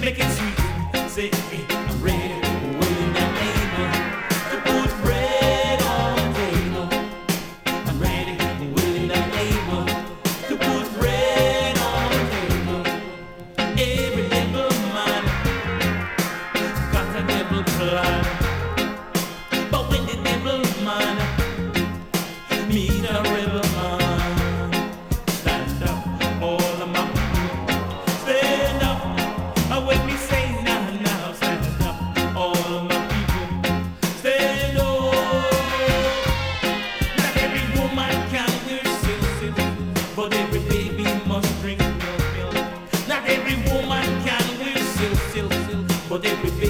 make it sweet. Say, hey, I'm ready, willing and able to put bread on the table. I'm ready, willing and able to put bread on the table. Every devil man got a devil plan, but when the devil man meet a rebel man, stand up, all of my people, stand up. And when me say now, now, stand up, all of my people, stand up. Not every woman can wear silk, but every baby must drink milk. Not every woman can wear silk, but every baby